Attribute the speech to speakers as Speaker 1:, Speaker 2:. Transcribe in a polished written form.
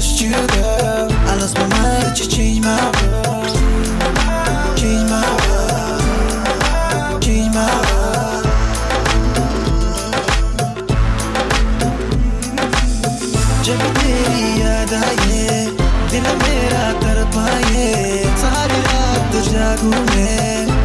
Speaker 1: lost you, girl. I lost my mind, but you changed my world. Change my world. Change my world. जब तेरी याद आए दिल मेरा तड़पाए, सारी रात जागूं मैं